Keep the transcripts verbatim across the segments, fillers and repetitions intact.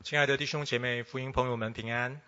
亲爱的弟兄姐妹、福音朋友们平安。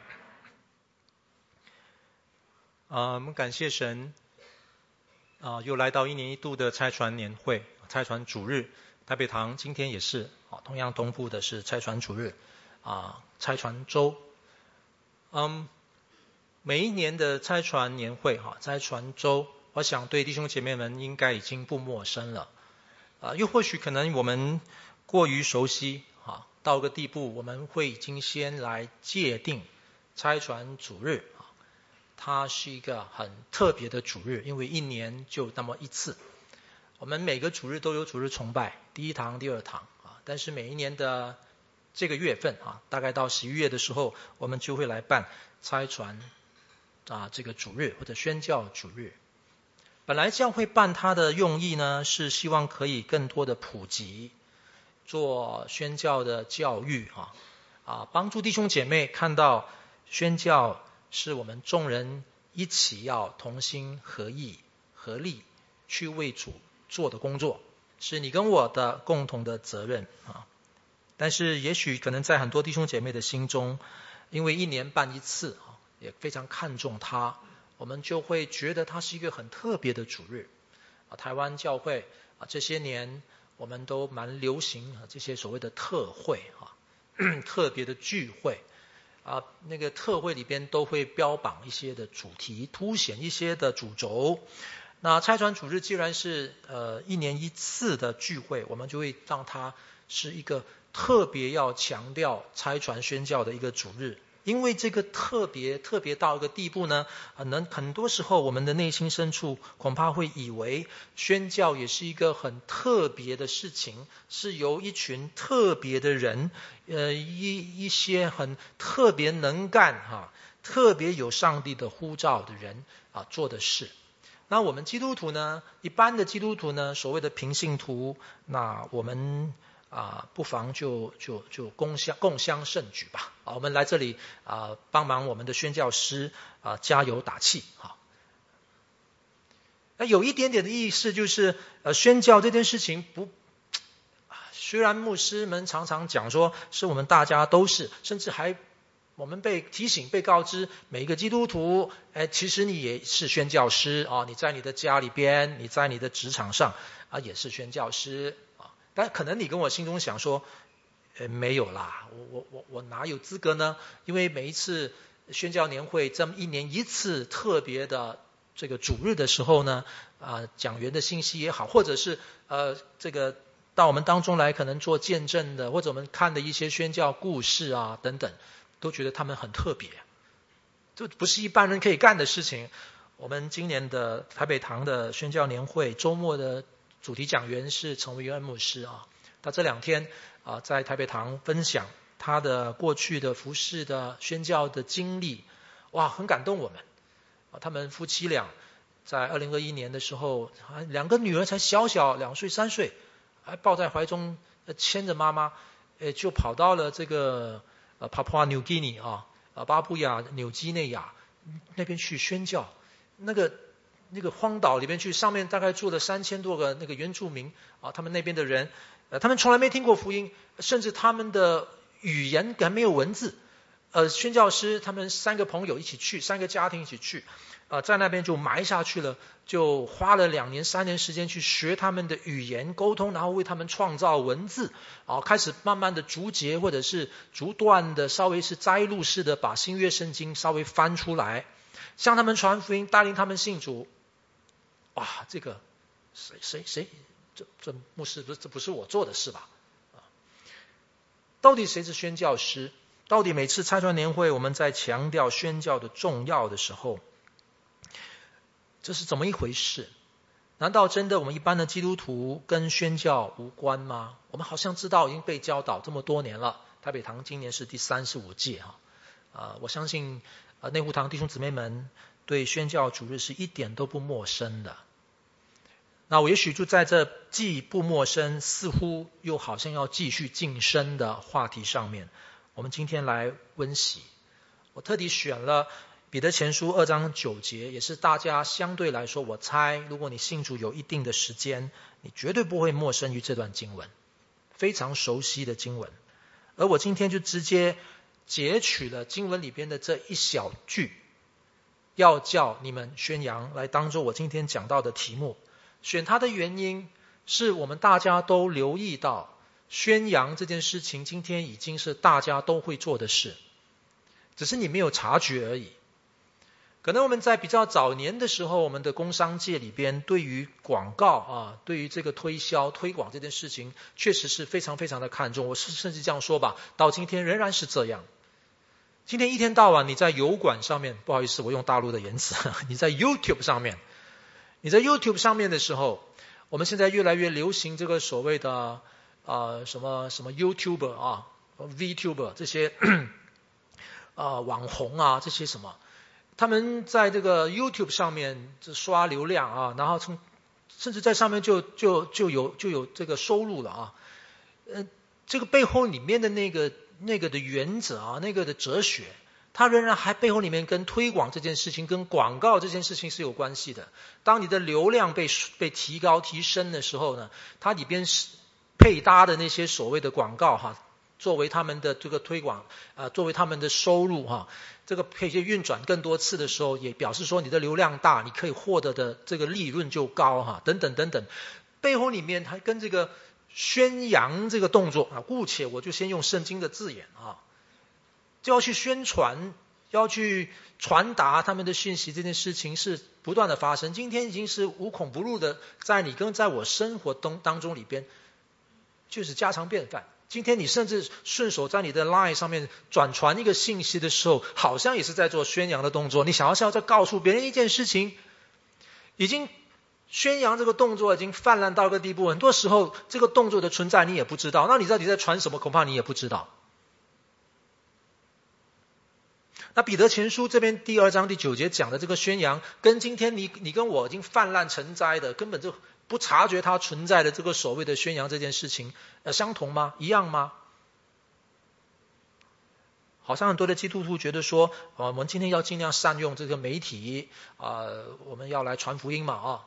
啊，我们感谢神，啊，又来到一年一度的差传年会、差传主日。台北堂今天也是，啊，同样同步的是差传主日，啊，差传周。嗯，每一年的差传年会、哈，差传周，我想对弟兄姐妹们应该已经不陌生了。啊，又或许可能我们过于熟悉。啊，到个地步，我们会已经先来界定差传主日，啊，它是一个很特别的主日，因为一年就那么一次。我们每个主日都有主日崇拜，第一堂、第二堂，啊，但是每一年的这个月份，啊，大概到十一月的时候，我们就会来办差传啊这个主日或者宣教主日。本来教会办它的用意呢，是希望可以更多的普及。做宣教的教育，啊啊，帮助弟兄姐妹看到宣教是我们众人一起要同心合意合力去为主做的工作，是你跟我的共同的责任啊。但是也许可能在很多弟兄姐妹的心中，因为一年办一次，也非常看重它，我们就会觉得它是一个很特别的主日啊。台湾教会啊这些年我们都蛮流行这些所谓的特会，啊，特别的聚会啊，那个特会里边都会标榜一些的主题，凸显一些的主轴。那差传主日既然是呃一年一次的聚会，我们就会让它是一个特别要强调差传宣教的一个主日。因为这个特别特别到一个地步呢，能很多时候我们的内心深处恐怕会以为宣教也是一个很特别的事情，是由一群特别的人，呃，一一些很特别能干哈，特别有上帝的呼召的人啊做的事。那我们基督徒呢，一般的基督徒呢，所谓的平信徒，那我们啊，不妨就就就共襄共襄盛举吧。啊，我们来这里啊，帮忙我们的宣教师啊，加油打气啊。那有一点点的意思就是，呃，宣教这件事情不，虽然牧师们常常讲说是我们大家都是，甚至还我们被提醒、被告知，每一个基督徒，哎，其实你也是宣教师啊，你在你的家里边，你在你的职场上啊，也是宣教师。但可能你跟我心中想说，呃，没有啦，我我我我哪有资格呢？因为每一次宣教年会这么一年一次特别的这个主日的时候呢，啊、呃，讲员的信息也好，或者是呃这个到我们当中来可能做见证的，或者我们看的一些宣教故事啊等等，都觉得他们很特别，这不是一般人可以干的事情。我们今年的台北堂的宣教年会周末的主题讲员是陈维恩牧师啊，他这两天啊在台北堂分享他的过去的服事的宣教的经历，哇，很感动我们啊。他们夫妻俩在二零二一年的时候，两个女儿才小小两岁三岁，还抱在怀中牵着妈妈，呃，就跑到了这个呃 Papua New Guinea 啊，呃巴布亚纽几内亚那边去宣教，那个。那个荒岛里面去，上面大概住了三千多个那个原住民啊，他们那边的人，呃，他们从来没听过福音，甚至他们的语言还没有文字。呃，宣教师他们三个朋友一起去，三个家庭一起去，呃，在那边就埋下去了，就花了两年三年时间去学他们的语言沟通，然后为他们创造文字，啊，开始慢慢的逐节或者是逐段的，稍微是摘录式的把新约圣经稍微翻出来，向他们传福音，带领他们信主。哇，这个谁谁谁，这这牧师不是这不是我做的事吧？啊，到底谁是宣教师？到底每次差传年会我们在强调宣教的重要的时候，这是怎么一回事？难道真的我们一般的基督徒跟宣教无关吗？我们好像知道已经被教导这么多年了。台北堂今年是第三十五届哈，啊，我相信啊内湖堂弟兄姊妹们对宣教主日是一点都不陌生的。那我也许就在这既不陌生，似乎又好像要继续晋升的话题上面，我们今天来温习。我特地选了彼得前书二章九节，也是大家相对来说，我猜如果你信主有一定的时间，你绝对不会陌生于这段经文，非常熟悉的经文。 而我今天就直接截取了经文里边的这一小句，要叫你们宣扬，来当作我今天讲到的题目。选它的原因是我们大家都留意到，宣扬这件事情今天已经是大家都会做的事，只是你没有察觉而已。可能我们在比较早年的时候，我们的工商界里边对于广告啊，对于这个推销推广这件事情确实是非常非常的看重。我甚至这样说吧，到今天仍然是这样。今天一天到晚你在油管上面，不好意思我用大陆的言辞，你在 YouTube 上面，你在 YouTube 上面的时候，我们现在越来越流行这个所谓的呃什么什么 YouTuber 啊 VTuber 这些呃网红啊，这些什么，他们在这个 YouTube 上面刷流量啊，然后从甚至在上面就就就有就有这个收入了啊。呃这个背后里面的那个那个的原则啊，那个的哲学，它仍然还背后里面跟推广这件事情跟广告这件事情是有关系的。当你的流量被被提高提升的时候呢，它里边配搭的那些所谓的广告哈，作为他们的这个推广呃，作为他们的收入哈，这个配些运转更多次的时候，也表示说你的流量大，你可以获得的这个利润就高哈，等等等等。背后里面还跟这个宣扬这个动作啊，姑且我就先用圣经的字眼啊，就要去宣传，要去传达他们的讯息，这件事情是不断的发生。今天已经是无孔不入的，在你跟在我生活当当中里边，就是家常便饭。今天你甚至顺手在你的 line 上面转传一个信息的时候，好像也是在做宣扬的动作。你想要是要再告诉别人一件事情，已经宣扬这个动作已经泛滥到一个地步，很多时候这个动作的存在你也不知道，那你到底在传什么，恐怕你也不知道。那彼得前书这边第二章第九节讲的这个宣扬，跟今天你你跟我已经泛滥成灾的，根本就不察觉它存在的这个所谓的宣扬这件事情，呃，相同吗？一样吗？好像很多的基督徒觉得说，呃、我们今天要尽量善用这个媒体，呃，我们要来传福音嘛啊。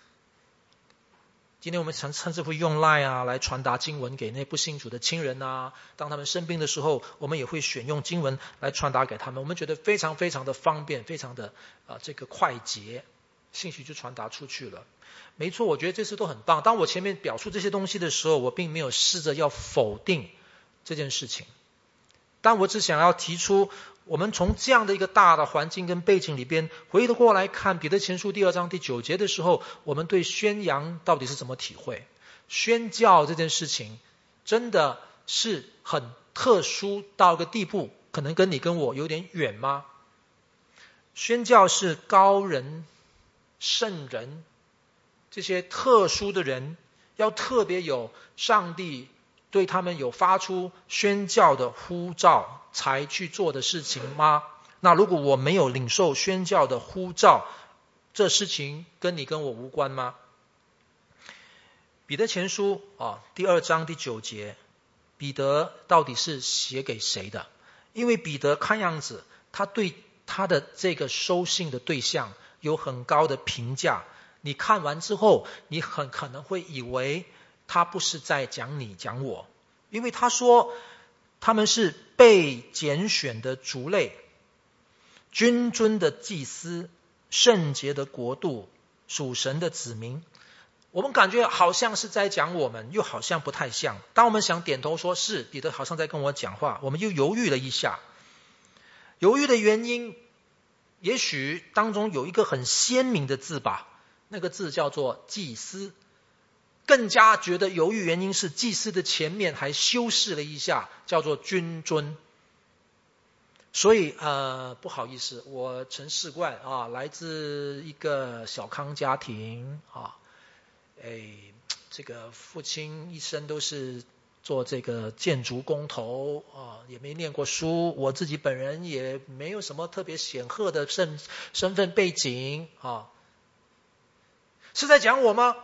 今天我们甚至会用 line 啊来传达经文给那不信主的亲人啊，当他们生病的时候，我们也会选用经文来传达给他们，我们觉得非常非常的方便，非常的呃这个快捷，信息就传达出去了。没错，我觉得这些都很棒。当我前面表述这些东西的时候，我并没有试着要否定这件事情，但我只想要提出，我们从这样的一个大的环境跟背景里边回头过来看彼得前书第二章第九节的时候，我们对宣扬到底是怎么体会？宣教这件事情真的是很特殊到一个地步，可能跟你跟我有点远吗？宣教是高人、圣人这些特殊的人，要特别有上帝对他们有发出宣教的呼召才去做的事情吗？那如果我没有领受宣教的呼召，这事情跟你跟我无关吗？彼得前书啊，第二章第九节，彼得到底是写给谁的？因为彼得看样子他对他的这个收信的对象有很高的评价，你看完之后你很可能会以为他不是在讲你讲我，因为他说他们是被拣选的族类，君尊的祭司，圣洁的国度，属神的子民。我们感觉好像是在讲我们，又好像不太像。当我们想点头说是，彼得好像在跟我讲话，我们又犹豫了一下。犹豫的原因也许当中有一个很鲜明的字吧，那个字叫做祭司。更加觉得犹豫原因是祭司的前面还修饰了一下，叫做君尊。所以呃，不好意思，我陈世冠啊，来自一个小康家庭啊，哎，这个父亲一生都是做这个建筑工头啊，也没念过书，我自己本人也没有什么特别显赫的身身份背景啊，是在讲我吗？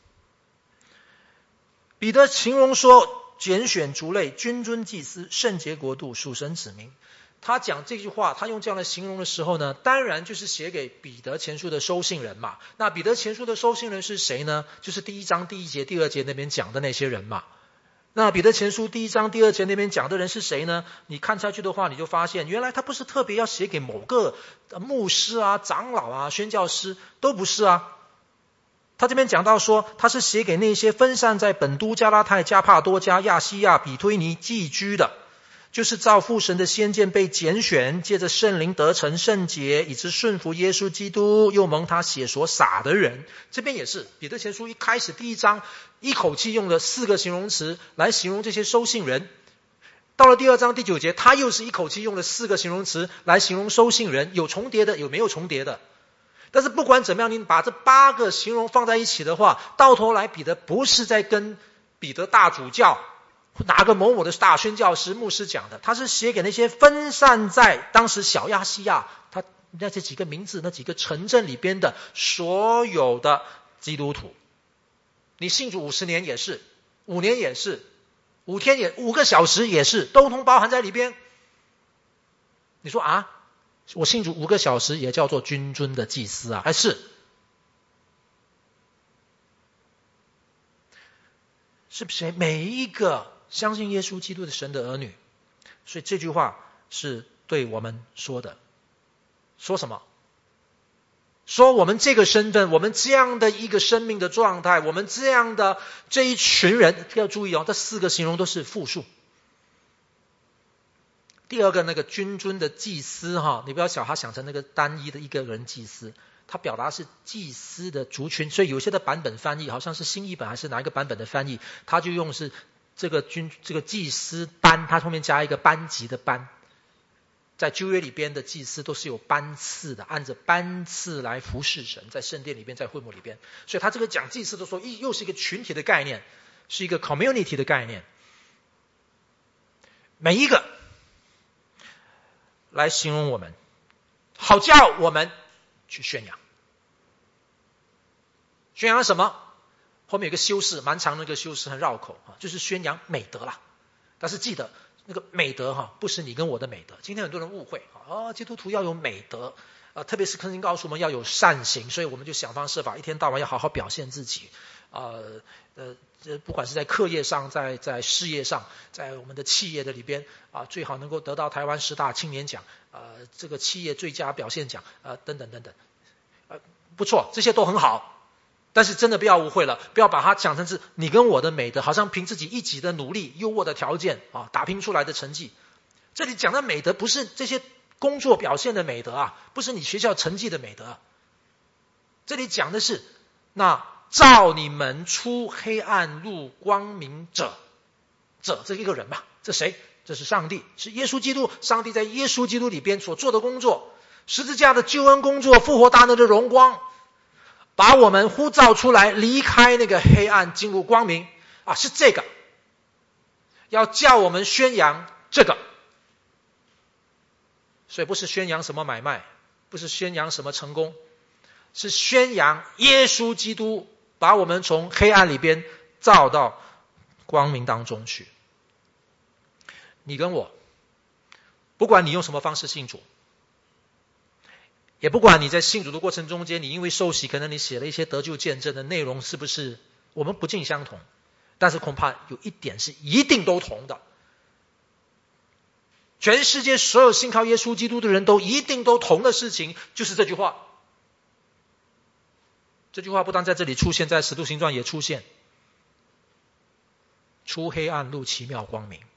彼得形容说，拣选族类，君尊祭司，圣洁国度，属神子民。他讲这句话，他用这样的形容的时候呢，当然就是写给彼得前书的收信人嘛。那彼得前书的收信人是谁呢？就是第一章第一节第二节那边讲的那些人嘛。 那彼得前书第一章第二节那边讲的人是谁呢？你看下去的话，你就发现原来他不是特别要写给某个牧师啊、长老啊、宣教师，都不是啊。他这边讲到说，他是写给那些分散在本都、加拉太、加帕多家、亚细亚、比推尼寄居的，就是照父神的先见被拣选，借着圣灵得成圣洁，以致顺服耶稣基督，又蒙他血所洒的人。这边也是彼得前书一开始第一章一口气用了四个形容词来形容这些收信人，到了第二章第九节，他又是一口气用了四个形容词来形容收信人，有重叠的，有没有重叠的。但是不管怎么样，你把这八个形容放在一起的话，到头来彼得不是在跟彼得大主教哪个某某的大宣教师牧师讲的，他是写给那些分散在当时小亚细亚他那这几个名字那几个城镇里边的所有的基督徒。你信主五十年也是，五年也是，五天也五个小时也是，都通包含在里边。你说啊，我信主五个小时也叫做君尊的祭司啊？还是是不是每一个相信耶稣基督的神的儿女？所以这句话是对我们说的。说什么？说我们这个身份，我们这样的一个生命的状态，我们这样的这一群人，要注意哦，这四个形容都是复数。第二个那个君尊的祭司哈，你不要小他想成那个单一的一个人祭司，他表达是祭司的族群，所以有些的版本翻译好像是新译本还是哪一个版本的翻译，他就用是这个君这个祭司班，他后面加一个班级的班。在旧约里边的祭司都是有班次的，按着班次来服侍神，在圣殿里边，在会幕里边。所以他这个讲祭司的时候，又是一个群体的概念，是一个 community 的概念。每一个来形容我们，好叫我们去宣扬。宣扬什么？后面有个修饰，蛮长的一个修饰，很绕口啊，就是宣扬美德啦。但是记得那个美德哈，不是你跟我的美德。今天很多人误会啊，基督徒要有美德啊，特别是圣经告诉我们要有善行，所以我们就想方设法，一天到晚要好好表现自己啊，呃呃，不管是在课业上，在在事业上，在我们的企业的里边啊，最好能够得到台湾十大青年奖，呃，这个企业最佳表现奖，呃，等等等等，呃，不错，这些都很好。但是真的不要误会了，不要把它讲成是你跟我的美德，好像凭自己一己的努力、优渥的条件啊，打拼出来的成绩。这里讲的美德不是这些工作表现的美德啊，不是你学校成绩的美德。这里讲的是那照你们出黑暗入光明者，者这一个人吧，这谁？这是上帝，是耶稣基督。上帝在耶稣基督里边所做的工作，十字架的救恩工作，复活大能的荣光。把我们呼召出来，离开那个黑暗，进入光明啊！是这个，要叫我们宣扬这个，所以不是宣扬什么买卖，不是宣扬什么成功，是宣扬耶稣基督把我们从黑暗里边照到光明当中去。你跟我，不管你用什么方式信主，也不管你在信主的过程中间，你因为受洗，可能你写了一些得救见证的内容是不是我们不尽相同，但是恐怕有一点是一定都同的。全世界所有信靠耶稣基督的人都一定都同的事情，就是这句话。这句话不但在这里出现，在使徒行传也出现，出黑暗入奇妙光明。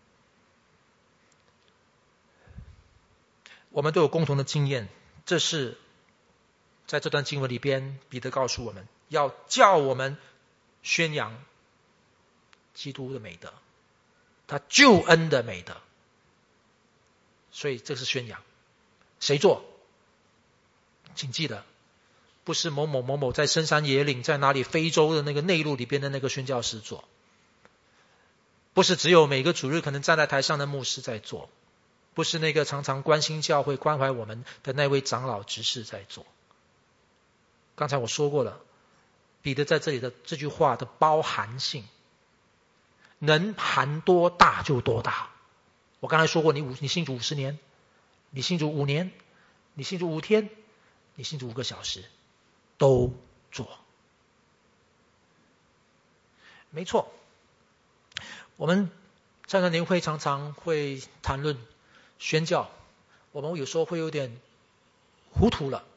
我们都有共同的经验，这是在这段经文里边，彼得告诉我们，要叫我们宣扬基督的美德，他救恩的美德。所以这是宣扬，谁做？请记得，不是某某某某在深山野岭，在哪里非洲的那个内陆里边的那个宣教师做，不是只有每个主日可能站在台上的牧师在做，不是那个常常关心教会、关怀我们的那位长老执事在做。刚才我说过了，彼得在这里的这句话的包含性，能含多大就多大。我刚才说过，你五你信主五十年，你信主五年，你信主五天，你信主五个小时，都做。没错， 我们参传年会常常会谈论宣教，我们有时候会有点糊涂了。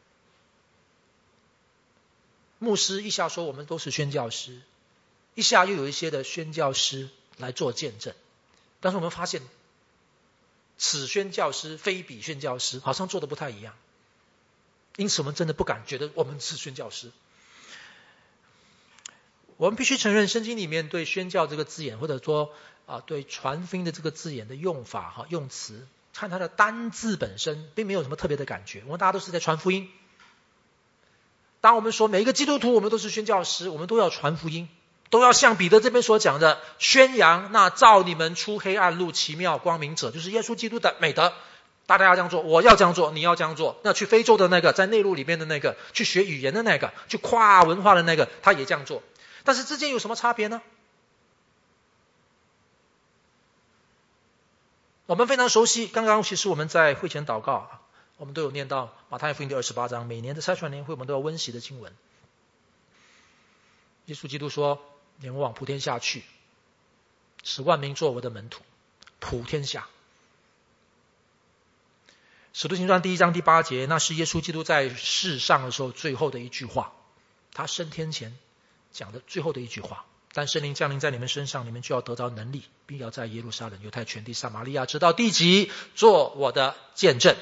牧师一下说我们都是宣教师，一下又有一些的宣教师来做见证，但是我们发现此宣教师非彼宣教师，好像做的不太一样。因此我们真的不敢觉得我们是宣教师。我们必须承认圣经里面对宣教这个字眼，或者说啊对传福音的这个字眼的用法哈用词，看它的单字本身并没有什么特别的感觉，我们大家都是在传福音。当我们说每一个基督徒我们都是宣教师，我们都要传福音，都要像彼得这边所讲的，宣扬那照你们出黑暗路奇妙光明者，就是耶稣基督的美德。大家要这样做，我要这样做，你要这样做。那去非洲的那个，在内陆里面的那个，去学语言的那个，去跨文化的那个，他也这样做。但是之间有什么差别呢？我们非常熟悉，刚刚其实我们在会前祷告，我们都有念到马太福音第二十八章，每年的差传年会我们都要温习的经文。耶稣基督说：“你们往普天下去，使万民做我的门徒。”普天下。使徒行传第一章第八节，那是耶稣基督在世上的时候最后的一句话，他升天前讲的最后的一句话。但圣灵降临在你们身上，你们就要得到能力，并要在耶路撒冷、犹太全地、撒玛利亚直到地极做我的见证。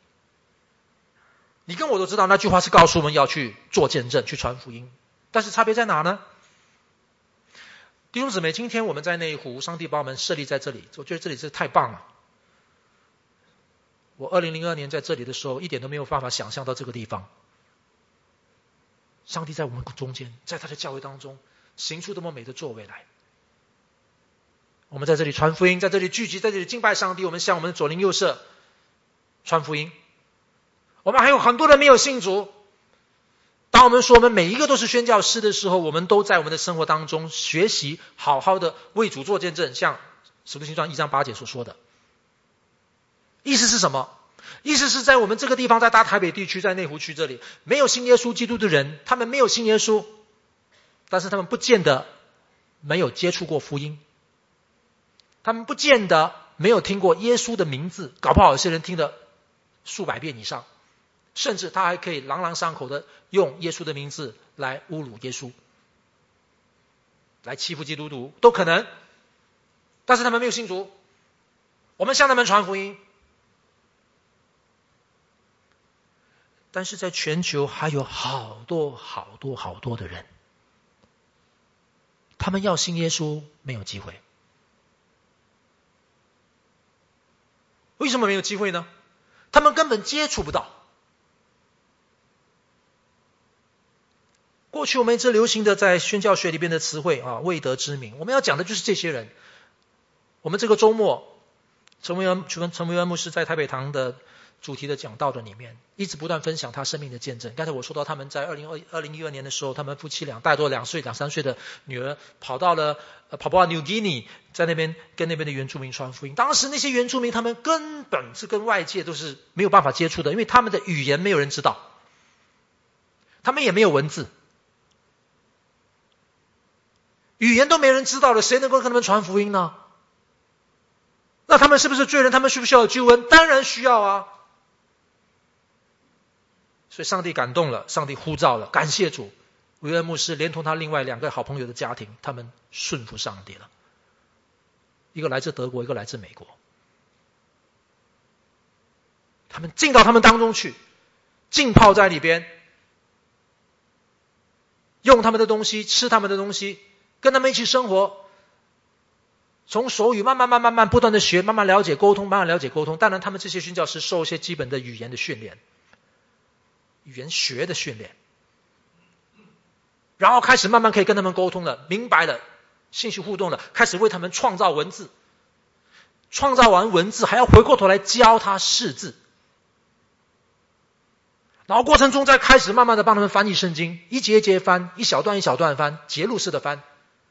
你跟我都知道那句话是告诉我们要去做见证，去传福音。但是差别在哪呢？弟兄姊妹，今天我们在内湖，上帝把我们设立在这里，我觉得这里是太棒了。我二零零二年在这里的时候，一点都没有办法想象到这个地方。上帝在我们中间，在他的教会当中行出这么美的作为来。我们在这里传福音，在这里聚集，在这里敬拜上帝，我们向我们的左邻右舍传福音。我们还有很多人没有信主。当我们说我们每一个都是宣教师的时候，我们都在我们的生活当中学习好好的为主做见证，像使徒行传一章八节所说的。意思是什么？意思是在我们这个地方，在大台北地区，在内湖区这里，没有信耶稣基督的人，他们没有信耶稣，但是他们不见得没有接触过福音，他们不见得没有听过耶稣的名字，搞不好有些人听了数百遍以上，甚至他还可以朗朗上口的用耶稣的名字来侮辱耶稣，来欺负基督徒都可能，但是他们没有信主。我们向他们传福音，但是在全球还有好多好多好多的人，他们要信耶稣没有机会。为什么没有机会呢？他们根本接触不到。过去我们一直流行的在宣教学里边的词汇啊，未得之名，我们要讲的就是这些人。我们这个周末，陈维恩陈维恩牧师在台北堂的主题的讲道的里面，一直不断分享他生命的见证。刚才我说到他们在二零一二年的时候，他们夫妻俩带着两岁两三岁的女儿跑到了呃跑到 New Guinea， 在那边跟那边的原住民传福音。当时那些原住民他们根本是跟外界都是没有办法接触的，因为他们的语言没有人知道，他们也没有文字，语言都没人知道了，谁能够跟他们传福音呢？那他们是不是罪人？他们需不需要救恩？当然需要啊！所以上帝感动了，上帝呼召了，感谢主，维恩牧师连同他另外两个好朋友的家庭，他们顺服上帝了。一个来自德国，一个来自美国。他们进到他们当中去，浸泡在里边，用他们的东西，吃他们的东西，跟他们一起生活。从手语慢慢慢慢慢不断的学，慢慢了解沟通，慢慢了解沟通。当然他们这些宣教师受一些基本的语言的训练，语言学的训练，然后开始慢慢可以跟他们沟通了，明白了，信息互动了，开始为他们创造文字，创造完文字还要回过头来教他识字，然后过程中再开始慢慢的帮他们翻译圣经，一节一节翻，一小段一小段翻，节录式的翻。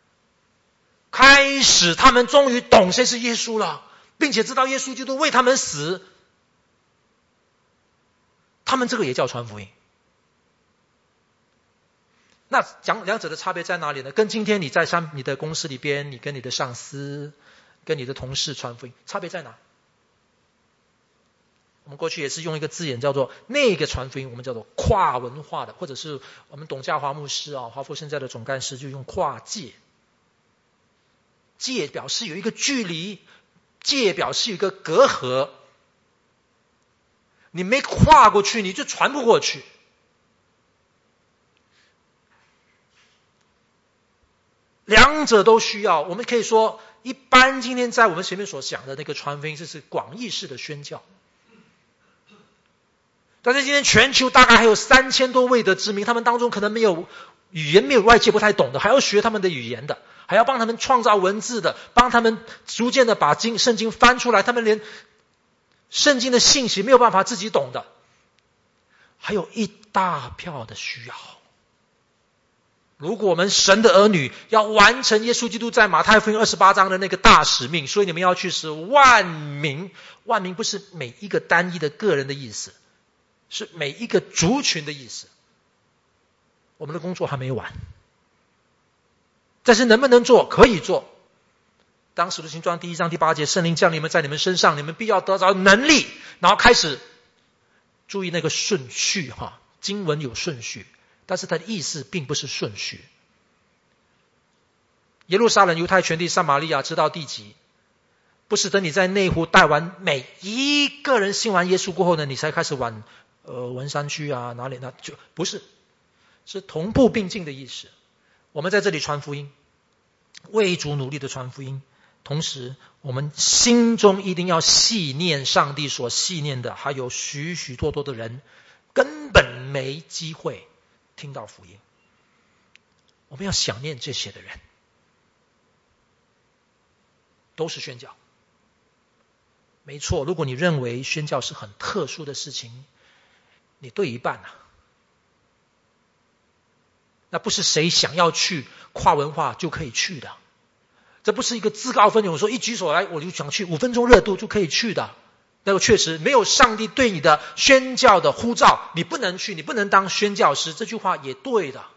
开始他们终于懂谁是耶稣了，并且知道耶稣基督为他们死。他们这个也叫传福音。 那讲两者的差别在哪里呢？跟今天你在上你的公司里边，你跟你的上司、跟你的同事传福音，差别在哪？我们过去也是用一个字眼叫做那个传福音，我们叫做跨文化的，或者是我们董家华牧师啊，华福现在的总干事就用跨界。界表示有一个距离，界表示有一个隔阂，你没跨过去，你就传不过去。两者都需要。我们可以说，一般今天在我们前面所讲的那个传福音，这是广义式的宣教。但是今天全球大概还有三千多位的知名，他们当中可能没有语言，没有外界不太懂的，还要学他们的语言的，还要帮他们创造文字的，帮他们逐渐的把经圣经翻出来，他们连圣经的信息没有办法自己懂的，还有一大票的需要。如果我们神的儿女要完成耶稣基督在马太福音二十八章的那个大使命，所以你们要去使万民，万民不是每一个单一的个人的意思，是每一个族群的意思。我们的工作还没完，但是能不能做？可以做。当使徒行传第一章第八节，圣灵降临在你们身上，你们必要得着能力，然后开始注意那个顺序哈，经文有顺序，但是它的意思并不是顺序。耶路撒冷、犹太全地、撒玛利亚直到地极，不是等你在内湖带完每一个人信完耶稣过后呢，你才开始往呃文山区啊哪里呢？就不是，是同步并进的意思。我们在这里传福音，为主努力的传福音，同时我们心中一定要细念上帝所细念的，还有许许多多的人根本没机会听到福音，我们要想念这些的人，都是宣教。没错，如果你认为宣教是很特殊的事情，你对一半啊。那不是谁想要去跨文化就可以去的，这不是一个自告奋勇说一举手来我就想去，五分钟热度就可以去的。那个确实没有上帝对你的宣教的呼召，你不能去，你不能当宣教师，这句话也对的。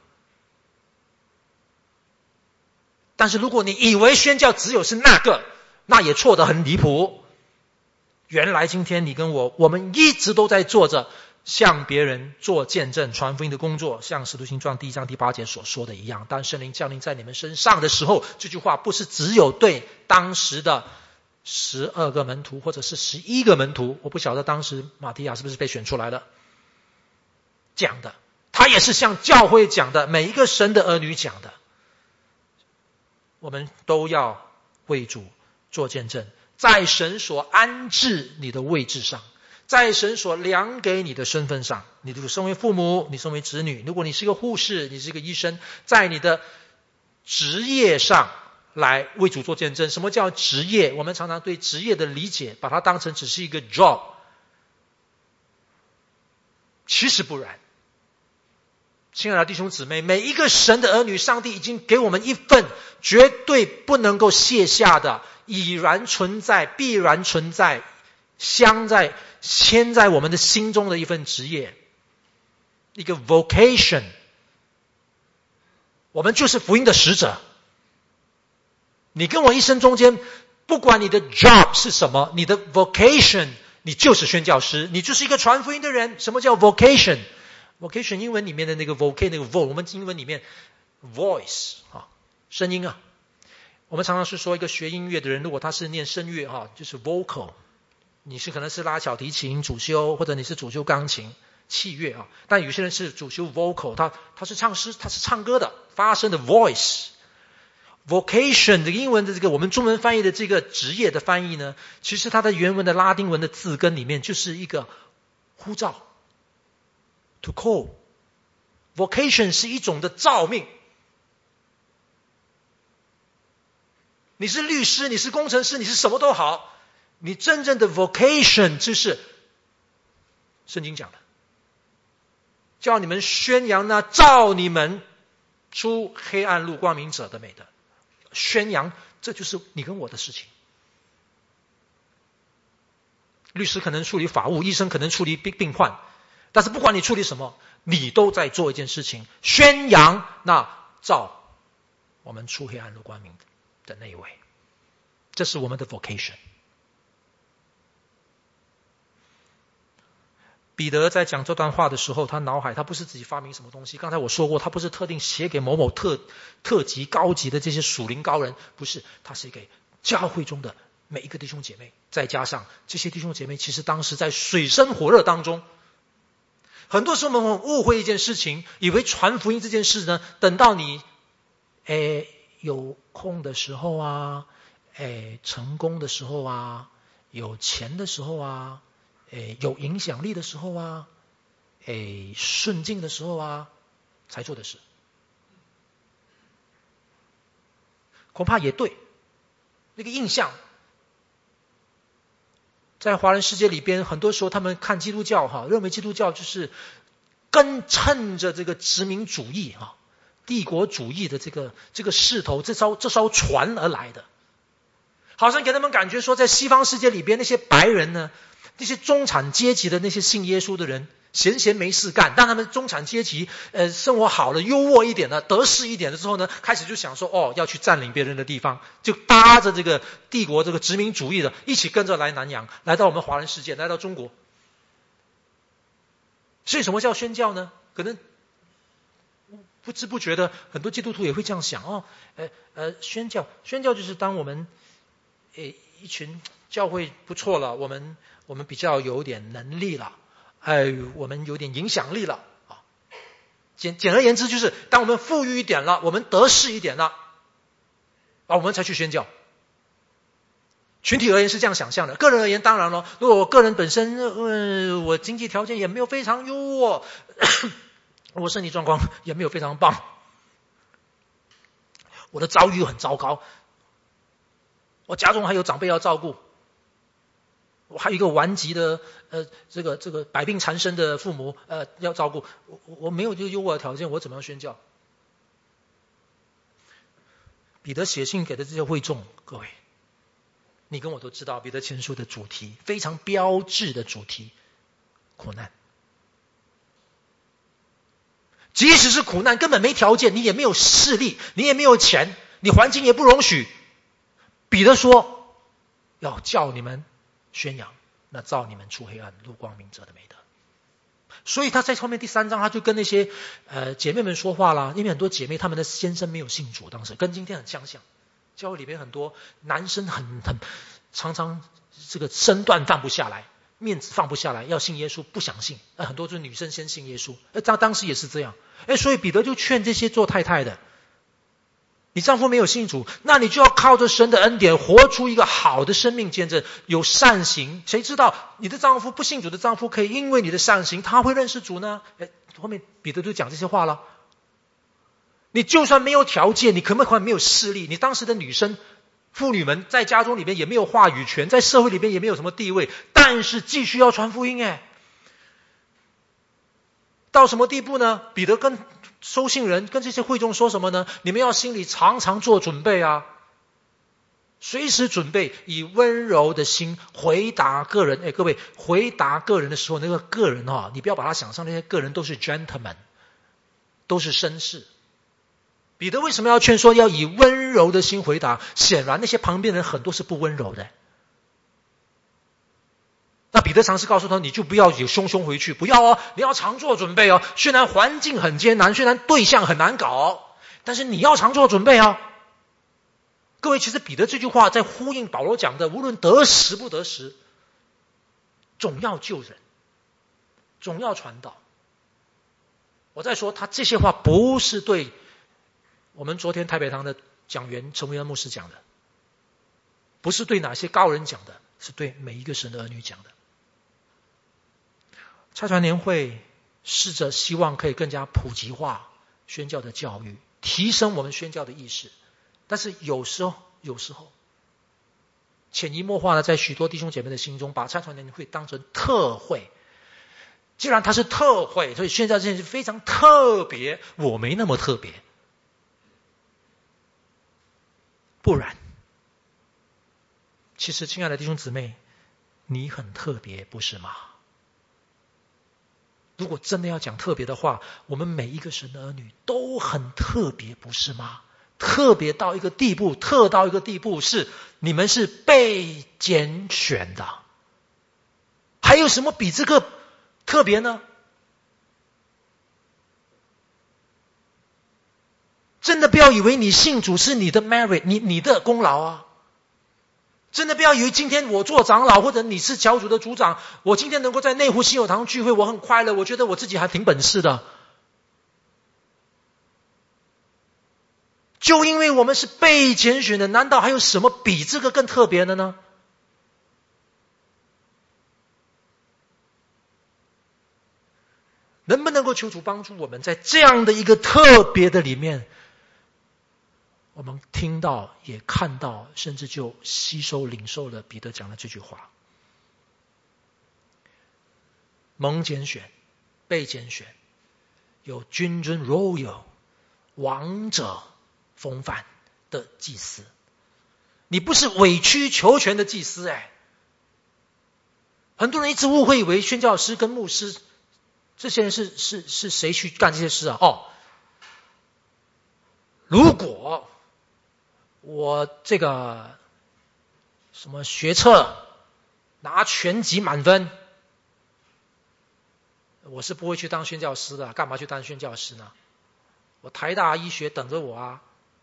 但是如果你以为宣教只有是那个，那也错得很离谱。原来今天你跟我，我们一直都在做着向别人做见证传福音的工作，像使徒行传第一章第八节所说的一样，当圣灵降临在你们身上的时候，这句话不是只有对当时的十二个门徒或者是十一个门徒，我不晓得当时马提亚是不是被选出来的讲的，他也是向教会讲的，每一个神的儿女讲的。我们都要为主做见证，在神所安置你的位置上，在神所量给你的身份上，你身为父母，你身为子女，如果你是一个护士，你是一个医生，在你的职业上来为主做见证。什么叫职业？我们常常对职业的理解把它当成只是一个 job， 其实不然。亲爱的弟兄姊妹，每一个神的儿女，上帝已经给我们一份绝对不能够卸下的已然存在、必然存在、镶在牵在我们的心中的一份职业，一个 vocation。 我们就是福音的使者。你跟我一生中间，不管你的 job 是什么，你的 vocation， 你就是宣教师，你就是一个传福音的人。什么叫 vocation？ vocation 英文里面的那个 voc 那个 vo， 我们英文里面 voice 啊，声音啊。我们常常是说一个学音乐的人，如果他是念声乐啊，就是 vocal。你是可能是拉小提琴主修，或者你是主修钢琴器乐啊，但有些人是主修 vocal， 他他是唱诗，他是唱歌的，发声的 voice。 vocation 这个英文的这个我们中文翻译的这个职业的翻译呢，其实它的原文的拉丁文的字根里面就是一个呼召 to call。 vocation 是一种的召命。你是律师，你是工程师，你是什么都好，你真正的 vocation 就是圣经讲的，叫你们宣扬那召你们出黑暗入光明者的美德。宣扬，这就是你跟我的事情。律师可能处理法务，医生可能处理病病患， 但是不管你处理什么，你都在做一件事情，宣扬那照我们出黑暗入光明的那一位。这是我们的 vocation。彼得在讲这段话的时候，他脑海他不是自己发明什么东西。刚才我说过，他不是特定写给某某特特级高级的这些属灵高人，不是，他是给教会中的每一个弟兄姐妹，再加上这些弟兄姐妹其实当时在水深火热当中。很多时候我们误会一件事情，以为传福音这件事呢，等到你诶有空的时候啊，诶成功的时候啊，有钱的时候啊，诶有影响力的时候啊，诶顺境的时候啊才做的事。恐怕也对，那个印象在华人世界里边，很多时候他们看基督教哈，认为基督教就是跟趁着这个殖民主义哈、帝国主义的这个这个势头，这艘这艘船而来的，好像给他们感觉说，在西方世界里边那些白人呢，那些中产阶级的那些信耶稣的人，闲闲没事干，当他们中产阶级呃生活好了，优渥一点的，得势一点的之后呢，开始就想说哦，要去占领别人的地方，就搭着这个帝国这个殖民主义的，一起跟着来南洋，来到我们华人世界，来到中国。所以什么叫宣教呢？可能不知不觉的，很多基督徒也会这样想哦，呃呃，宣教，宣教就是当我们诶一群教会不错了，我们我们比较有点能力了。哎，我们有点影响力了啊。简简而言之，就是当我们富裕一点了，我们得势一点了，啊，我们才去宣教。群体而言是这样想象的，个人而言当然了，如果我个人本身呃我经济条件也没有非常优渥，我身体状况也没有非常棒，我的遭遇很糟糕，我家中还有长辈要照顾。我还有一个顽疾的呃，这个这个百病缠身的父母呃要照顾，我我没有这个优渥的条件，我怎么样宣教？彼得写信给的这些会众，各位，你跟我都知道，彼得前书的主题非常标志的主题，苦难。即使是苦难，根本没条件，你也没有势力，你也没有钱，你环境也不容许。彼得说，要叫你们宣扬那照你们出黑暗入光明者的美德。所以他在后面第三章，他就跟那些呃姐妹们说话啦，因为很多姐妹她们的先生没有信主，当时跟今天很相像。教会里面很多男生很很常常这个身段放不下来，面子放不下来，要信耶稣不想信，呃很多就是女生先信耶稣，呃当当时也是这样，哎，所以彼得就劝这些做太太的，你丈夫没有信主，那你就要靠着神的恩典活出一个好的生命见证，有善行。谁知道你的丈夫不信主的丈夫可以因为你的善行他会认识主呢？诶后面彼得就讲这些话了。你就算没有条件，你可不可能没有势力，你当时的女生妇女们在家中里面也没有话语权，在社会里面也没有什么地位，但是继续要传福音。诶到什么地步呢？彼得跟收信人跟这些会众说什么呢？你们要心里常常做准备啊，随时准备以温柔的心回答个人。哎，各位，回答个人的时候，那个个人哈、哦，你不要把他想象那些个人都是 gentleman， 都是绅士。彼得为什么要劝说要以温柔的心回答？显然那些旁边人很多是不温柔的。那彼得尝试告诉他，你就不要有凶凶回去，不要哦，你要常做准备哦。虽然环境很艰难，虽然对象很难搞，但是你要常做准备哦。各位，其实彼得这句话在呼应保罗讲的，无论得时不得时，总要救人，总要传道。我再说，他这些话不是对我们昨天台北堂的讲员陈维恩牧师讲的，不是对哪些高人讲的，是对每一个神的儿女讲的。差传年会试着希望可以更加普及化宣教的教育，提升我们宣教的意识，但是有时候有时候潜移默化的在许多弟兄姐妹的心中，把差传年会当成特会。既然它是特会，所以宣教这件事非常特别，我没那么特别。不然，其实亲爱的弟兄姊妹，你很特别，不是吗？ 如果真的要讲特别的话，我们每一个神的儿女都很特别，不是吗？特别到一个地步，特到一个地步，是你们是被拣选的。还有什么比这个特别呢？真的不要以为你信主是你的 merit， 你你的功劳啊！真的不要以为今天我做长老，或者你是小组的组长，我今天能够在内湖信友堂聚会，我很快乐，我觉得我自己还挺本事的。就因为我们是被拣选的，难道还有什么比这个更特别的呢？能不能够求主帮助我们，在这样的一个特别的里面，我们听到也看到，甚至就吸收领受了彼得讲的这句话：蒙拣选、被拣选，有君尊 royal 王者风范的祭司。你不是委曲求全的祭司哎！很多人一直误会以为宣教师跟牧师这些人是是是谁去干这些事啊？哦，如果我这个什么学测拿全级满分，我是不会去当宣教师的，干嘛去当宣教师呢？我台大医学等着我啊！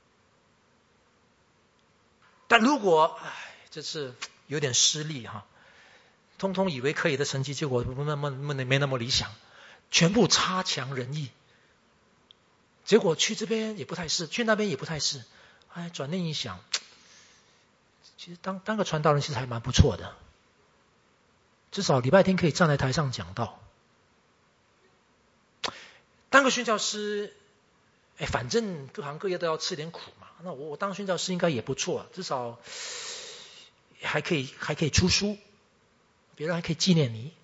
但如果唉，这次有点失利哈，通通以为可以的成绩，结果不那么没那么理想，全部差强人意，结果去这边也不太是，去那边也不太是。哎，转念一想，其实当当个传道人其实还蛮不错的，至少礼拜天可以站在台上讲道。当个宣教师，哎，反正各行各业都要吃点苦嘛。那我我当宣教师应该也不错，至少还可以还可以出书，别人还可以纪念你。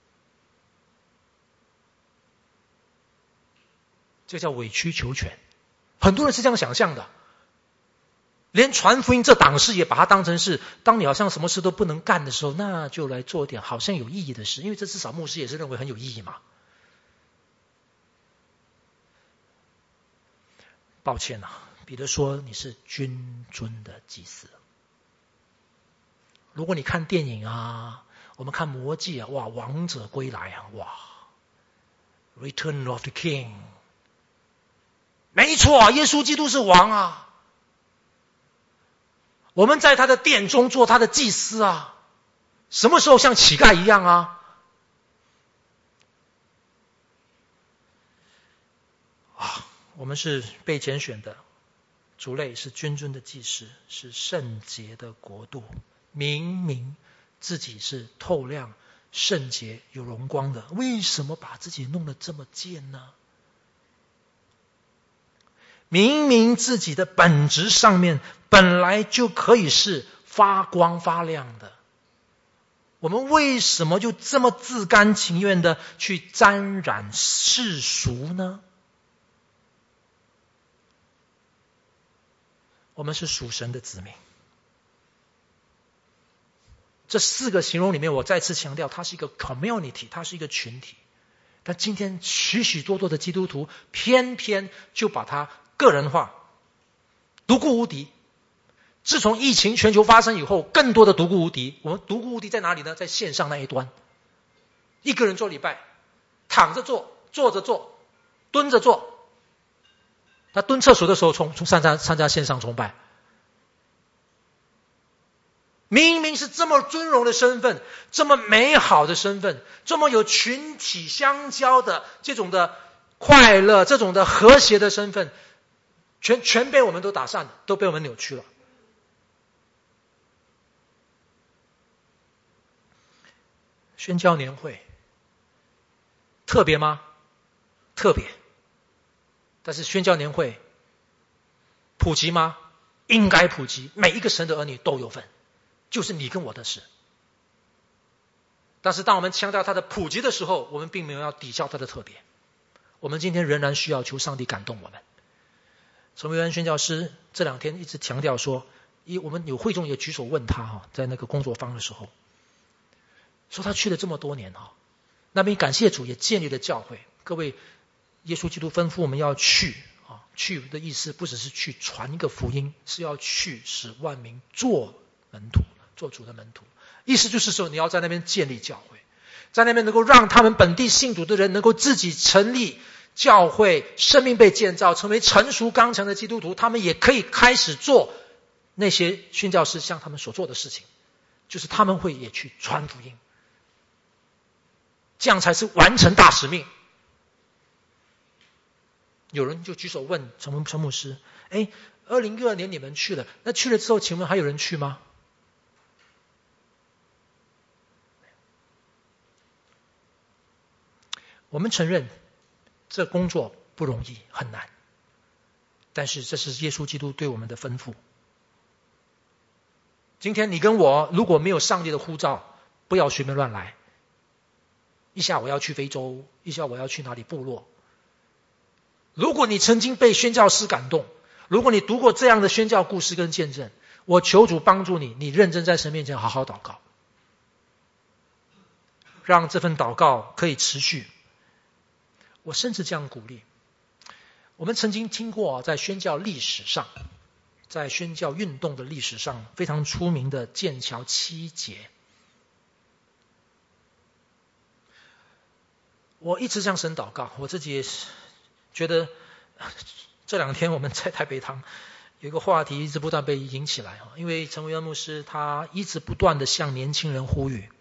这叫委曲求全，很多人是这样想象的。连传福音这档事也把它当成是，当你好像什么事都不能干的时候，那就来做点好像有意义的事，因为这至少牧师也是认为很有意义嘛。抱歉啊，彼得说你是君尊的祭司。如果你看电影啊，我们看魔戒啊，哇，王者归来啊，哇 ，Return of the King， 没错，耶稣基督是王啊。我们在他的殿中做他的祭司啊，什么时候像乞丐一样啊？啊，我们是被拣选的族类，是君尊的祭司，是圣洁的国度，明明自己是透亮、圣洁、有荣光的，为什么把自己弄得这么贱呢？明明自己的本质上面本来就可以是发光发亮的，我们为什么就这么自甘情愿的去沾染世俗呢？我们是属神的子民。这四个形容里面，我再次强调，它是一个 community， 它是一个群体。但今天许许多多的基督徒偏偏就把它个人化，独孤无敌。自从疫情全球发生以后，更多的独孤无敌。我们独孤无敌在哪里呢？在线上那一端，一个人做礼拜，躺着做，坐着做，蹲着做。他蹲厕所的时候从从参加参加线上崇拜，明明是这么尊荣的身份，这么美好的身份，这么有群体相交的这种的快乐，这种的和谐的身份，全全被我们都打散了，都被我们扭曲了。宣教年会特别吗？特别。但是宣教年会普及吗？应该普及，每一个神的儿女都有份，就是你跟我的事。但是当我们强调它的普及的时候，我们并没有要抵消它的特别。我们今天仍然需要求上帝感动我们。陈维恩宣教师这两天一直强调说，一我们有会众也举手问他哈，在那个工作坊的时候，说他去了这么多年哈， 那边感谢主也建立了教会。各位，耶稣基督吩咐我们要去啊，去的意思不只是去传一个福音，是要去使万民做门徒，做主的门徒。意思就是说，你要在那边建立教会，在那边能够让他们本地信主的人能够自己成立教会，生命被建造，成为成熟刚强的基督徒，他们也可以开始做那些宣教师向他们所做的事情，就是他们会也去传福音，这样才是完成大使命。有人就举手问陈陈牧师，哎，二零一二年你们去了，那去了之后请问还有人去吗？我们承认这工作不容易，很难，但是这是耶稣基督对我们的吩咐。今天你跟我如果没有上帝的呼召，不要随便乱来，一下我要去非洲，一下我要去哪里部落。如果你曾经被宣教师感动，如果你读过这样的宣教故事跟见证，我求主帮助你，你认真在神面前好好祷告，让这份祷告可以持续。我甚至这样鼓励，我们曾经听过在宣教历史上，在宣教运动的历史上非常出名的剑桥七节。我一直向神祷告，我自己也觉得这两天我们在台北堂有一个话题一直不断被引起来，因为陈维恩牧师他一直不断的向年轻人呼吁，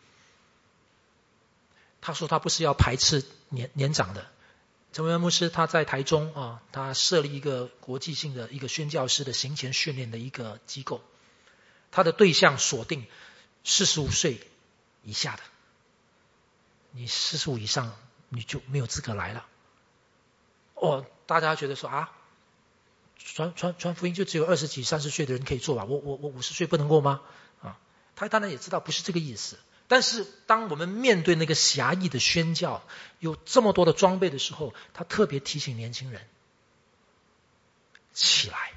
他说他不是要排斥年年长的。陈维恩牧师他在台中啊，他设立一个国际性的一个宣教师的行前训练的一个机构，他的对象锁定四十五岁以下的，你四十五以上你就没有资格来了。哦，大家觉得说啊，传传传福音就只有二十几、三十岁的人可以做吧？我我我五十岁不能够吗？啊，他当然也知道不是这个意思。但是当我们面对那个狭义的宣教，有这么多的装备的时候，他特别提醒年轻人起来，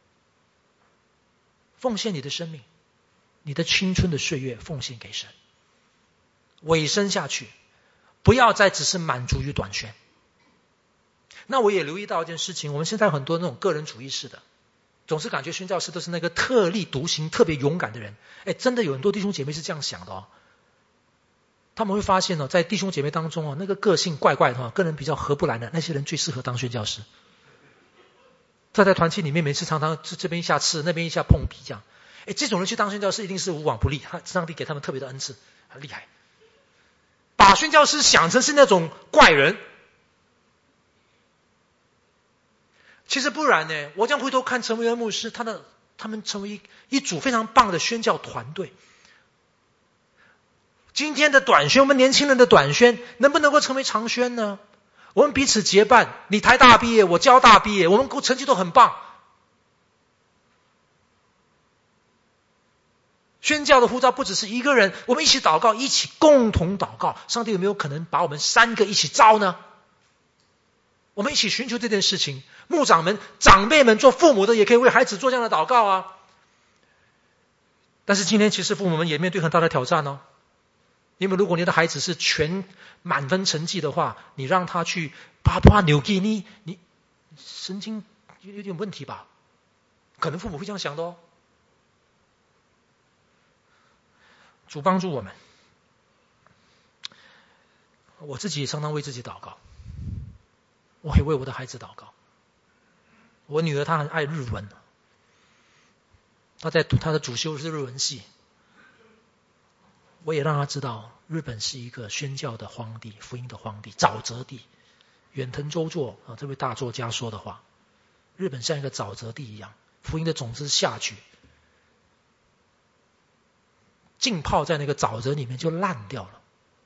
奉献你的生命，你的青春的岁月奉献给神，委身下去，不要再只是满足于短宣。那我也留意到一件事情，我们现在很多那种个人主义式的，总是感觉宣教师都是那个特立独行、特别勇敢的人。哎，真的有很多弟兄姐妹是这样想的哦。他们会发现哦，在弟兄姐妹当中哦，那个个性怪怪的、跟人比较合不来的那些人最适合当宣教师。他在团契里面每次常常这边一下刺，那边一下碰壁这样。哎，这种人去当宣教师一定是无往不利，上帝给他们特别的恩赐，很厉害。把宣教师想成是那种怪人，其实不然呢。我这样回头看陈维恩牧师，他的他们成为一一组非常棒的宣教团队。今天的短宣，我们年轻人的短宣能不能够成为长宣呢？我们彼此结伴，你台大毕业，我交大毕业，我们成绩都很棒。宣教的呼召不只是一个人，我们一起祷告，一起共同祷告。上帝有没有可能把我们三个一起招呢？我们一起寻求这件事情。牧长们、长辈们，做父母的也可以为孩子做这样的祷告啊。但是今天其实父母们也面对很大的挑战哦。因为如果你的孩子是全满分成绩的话，你让他去巴布亚纽几尼，你神经有点问题吧？可能父母会这样想的哦。主帮助我们，我自己也常常为自己祷告，我也为我的孩子祷告。我女儿她很爱日文，她在读她的主修是日文系。我也让他知道，日本是一个宣教的荒地，福音的荒地，沼泽地。远藤周作啊，这位大作家说的话，日本像一个沼泽地一样，福音的种子下去，浸泡在那个沼泽里面就烂掉了。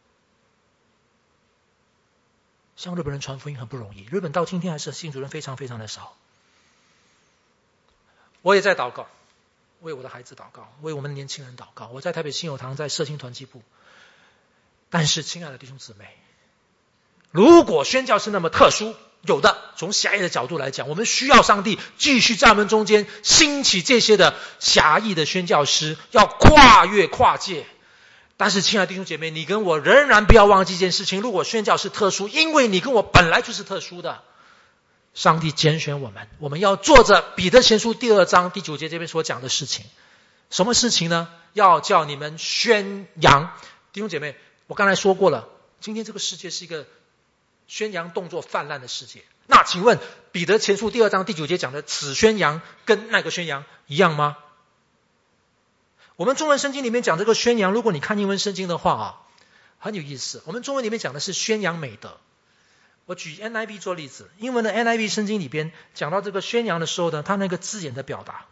向日本人传福音很不容易，日本到今天还是信主人非常非常的少。我也在祷告，为我的孩子祷告，为我们的年轻人祷告。我在台北信友堂，在社青团契部。但是亲爱的弟兄姊妹，如果宣教是那么特殊，有的从狭义的角度来讲，我们需要上帝继续在我们中间兴起这些的狭义的宣教师，要跨越跨界。 但是亲爱的弟兄姐妹，你跟我仍然不要忘记一件事情，如果宣教是特殊，因为你跟我本来就是特殊的。上帝拣选我们，我们要做着彼得前书第二章第九节这边所讲的事情。什么事情呢？要叫你们宣扬。弟兄姐妹，我刚才说过了，今天这个世界是一个宣扬动作泛滥的世界。那请问彼得前书第二章第九节讲的此宣扬跟那个宣扬一样吗？我们中文圣经里面讲这个宣扬，如果你看英文圣经的话啊，很有意思。我们中文里面讲的是宣扬美德。我举 N I V 做例子，英文的 N I V 圣经里边讲到这个宣扬的时候呢，它那个字眼的表达。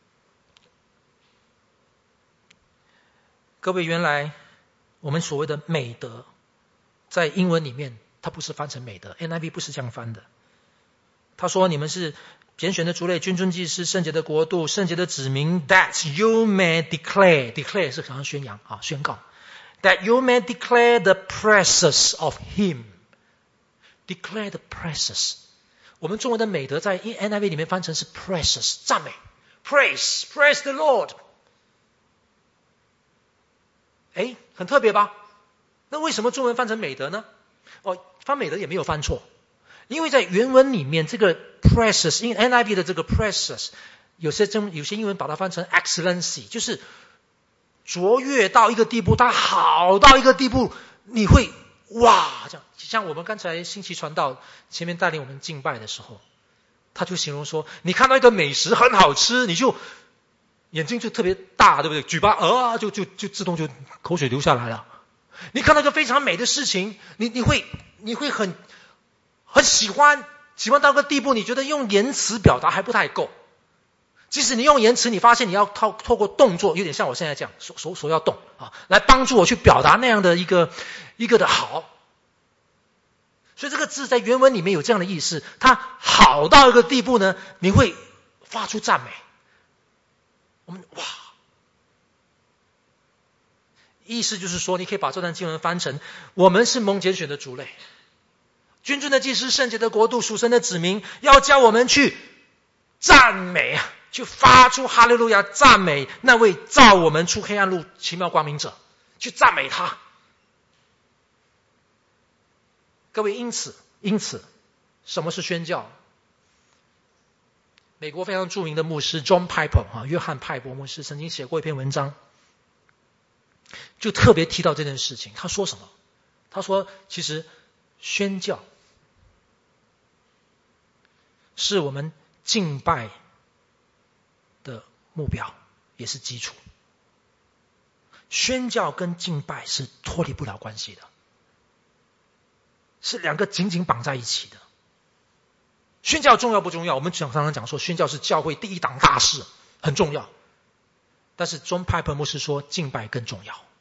各位，原来我们所谓的美德，在英文里面它不是翻成美德 ，N I V 不是这样翻的。他说你们是拣选的族类，君尊祭司，圣洁的国度，圣洁的子民 ，that you may declare， declare 是好像宣扬啊，宣告 ，that you may declare the praises of him。Declare the praises， 我们中文的美德在 N I V 里面翻成是 praises， 赞美 praise praise the Lord。 诶，很特别吧？那为什么中文翻成美德呢？哦，翻美德也没有翻错，因为在原文里面这个 praises， 因为 N I V 的这个 praises， 有些中有些英文把它翻成 excellency， 就是卓越到一个地步，它好到一个地步，你会哇，这样像我们刚才星期传道前面带领我们敬拜的时候，他就形容说，你看到一个美食很好吃，你就眼睛就特别大，对不对？嘴巴啊就就就自动就口水流下来了。你看到一个非常美的事情，你你会你会很很喜欢，喜欢到个地步，你觉得用言辞表达还不太够。即使你用言辞，你发现你要透透过动作，有点像我现在这样，手手手要动啊，来帮助我去表达那样的一个一个的好。所以这个字在原文里面有这样的意思，它好到一个地步呢，你会发出赞美。我们哇，意思就是说，你可以把这段经文翻成：我们是蒙拣选的族类，君尊的祭司，圣洁的国度，属神的子民，要叫我们去赞美啊，去发出哈利路亚赞美那位造我们出黑暗路奇妙光明者，去赞美他。各位，因此，因此，什么是宣教？美国非常著名的牧师 John Piper 啊，约翰派伯牧师曾经写过一篇文章，就特别提到这件事情。他说什么？他说，其实宣教是我们敬拜的目标，也是基础。宣教跟敬拜是脱离不了关系的，是两个紧紧绑在一起的。宣教重要不重要？我们常常讲说，宣教是教会第一档大事，很重要。但是 John Piper 牧师说，敬拜更重要。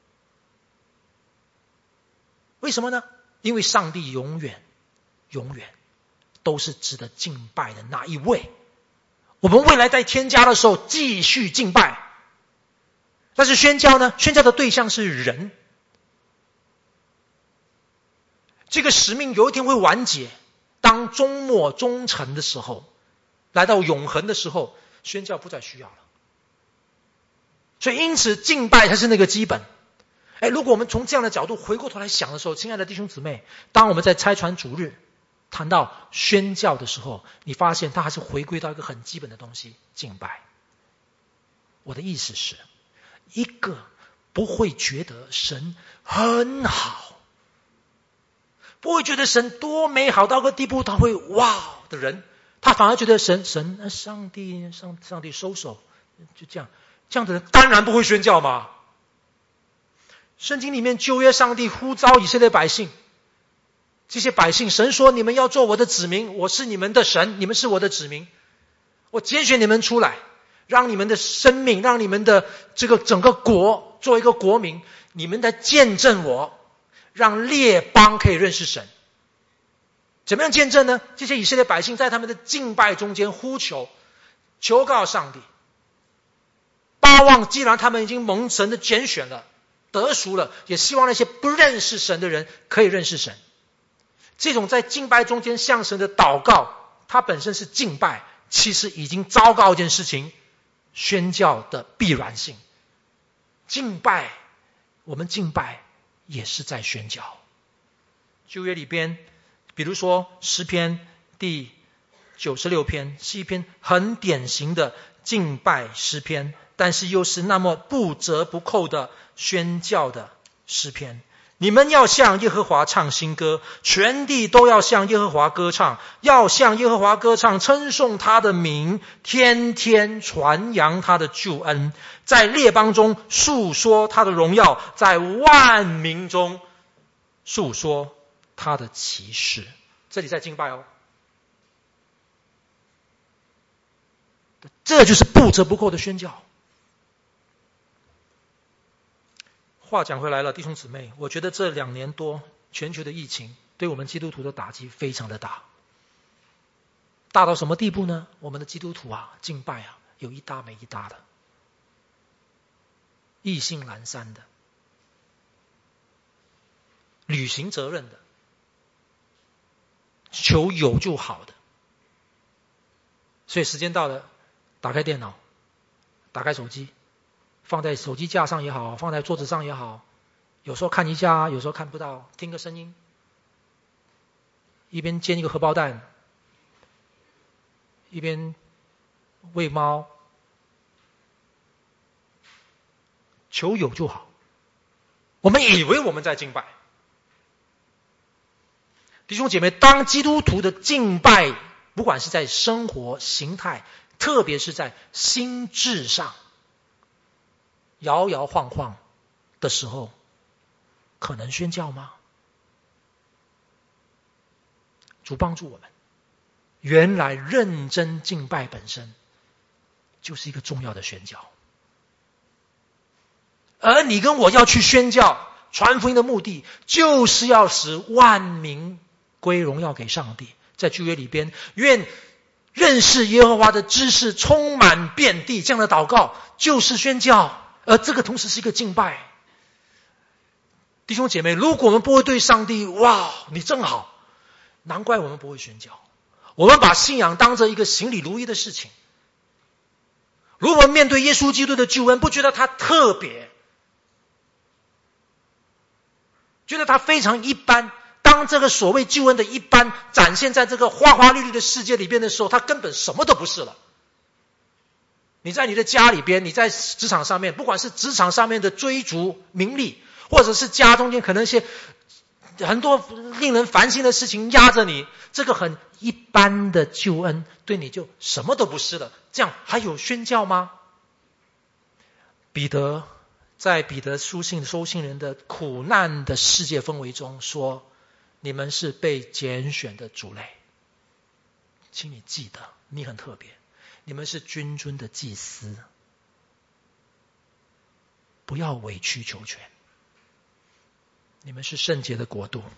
为什么呢？因为上帝永远、永远都是值得敬拜的那一位。我们未来在天家的时候继续敬拜。但是宣教呢？宣教的对象是人。这个使命有一天会完结。当终末终成的时候，来到永恒的时候，宣教不再需要了。所以因此敬拜才是那个基本。哎，如果我们从这样的角度回过头来想的时候，亲爱的弟兄姊妹，当我们在拆传主日谈到宣教的时候，你发现它还是回归到一个很基本的东西，敬拜。我的意思是，一个不会觉得神很好，不会觉得神多美好到个地步他会哇的人，他反而觉得神神上帝上上帝收手，就这样这样的人当然不会宣教嘛。圣经里面旧约上帝呼召以色列百姓，这些百姓神说，你们要做我的子民，我是你们的神，你们是我的子民，我拣选你们出来，让你们的生命，让你们的这个整个国做一个国民，你们在见证我，让列邦可以认识神。怎么样见证呢？这些以色列百姓在他们的敬拜中间呼求，求告上帝，巴望既然他们已经蒙神的拣选了，得赎了，也希望那些不认识神的人可以认识神。这种在敬拜中间向神的祷告，它本身是敬拜，其实已经昭告一件事情，宣教的必然性。敬拜我们敬拜也是在宣教。旧约里边，比如说诗篇第九十六篇是一篇很典型的敬拜诗篇，但是又是那么不折不扣的宣教的诗篇。你们要向耶和华唱新歌，全地都要向耶和华歌唱，要向耶和华歌唱，称颂他的名，天天传扬他的救恩，在列邦中述说他的荣耀，在万民中述说他的奇事。这里在敬拜哦，这就是不折不扣的宣教。话讲回来了，弟兄姊妹，我觉得这两年多全球的疫情对我们基督徒的打击非常的大。大到什么地步呢？我们的基督徒啊，敬拜啊，有一搭没一搭的，意兴阑珊的，履行责任的，求有就好的。所以时间到了，打开电脑，打开手机，放在手机架上也好，放在桌子上也好，有时候看一下，有时候看不到，听个声音，一边煎一个荷包蛋，一边喂猫，求有就好。我们以为我们在敬拜。弟兄姐妹，当基督徒的敬拜，不管是在生活形态，特别是在心智上摇摇晃晃的时候，可能宣教吗？主帮助我们，原来认真敬拜本身就是一个重要的宣教。而你跟我要去宣教传福音的目的，就是要使万民归荣耀给上帝。在旧约里边，愿认识耶和华的知识充满遍地，这样的祷告就是宣教，而这个同时是一个敬拜。弟兄姐妹，如果我们不会对上帝，哇，你真好，难怪我们不会宣教。我们把信仰当成一个行礼如仪的事情。如果我们面对耶稣基督的救恩，不觉得他特别，觉得他非常一般，当这个所谓救恩的一般展现在这个花花绿绿的世界里边的时候，他根本什么都不是了。你在你的家里边，你在职场上面，不管是职场上面的追逐名利，或者是家中间可能一些很多令人烦心的事情压着你，这个很一般的救恩对你就什么都不是了，这样还有宣教吗？彼得在彼得书信收信人的苦难的世界氛围中说，你们是被拣选的族类，请你记得你很特别，你们是君尊的祭司，不要委曲求全，你们是圣洁的国度，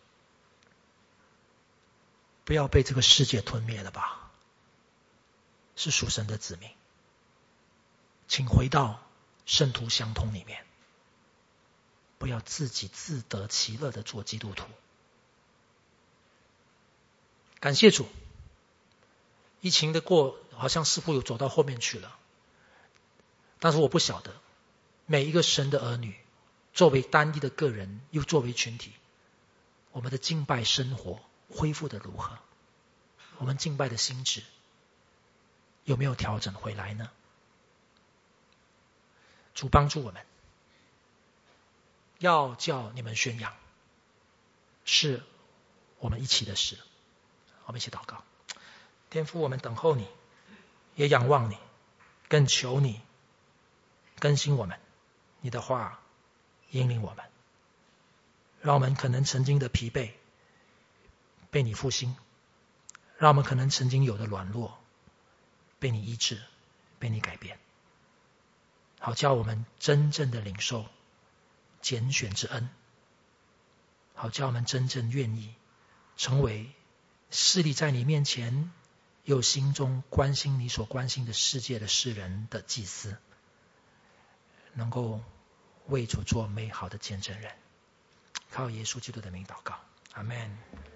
不要被这个世界吞灭了吧，是属神的子民，请回到圣徒相通里面，不要自己自得其乐的做基督徒。感谢主，疫情的过好像似乎有走到后面去了，但是我不晓得每一个神的儿女，作为单一的个人又作为群体，我们的敬拜生活恢复的如何？我们敬拜的心智有没有调整回来呢？主帮助我们，要叫你们宣扬，是我们一起的事。我们一起祷告。天父，我们等候你，也仰望你，更求你更新我们，你的话引领我们，让我们可能曾经的疲惫被你复兴，让我们可能曾经有的软弱被你医治，被你改变，好叫我们真正的领受拣选之恩，好叫我们真正愿意成为势立在你面前又心中关心你所关心的世界的世人的祭司，能够为主做美好的见证人。靠耶稣基督的名祷告，阿们。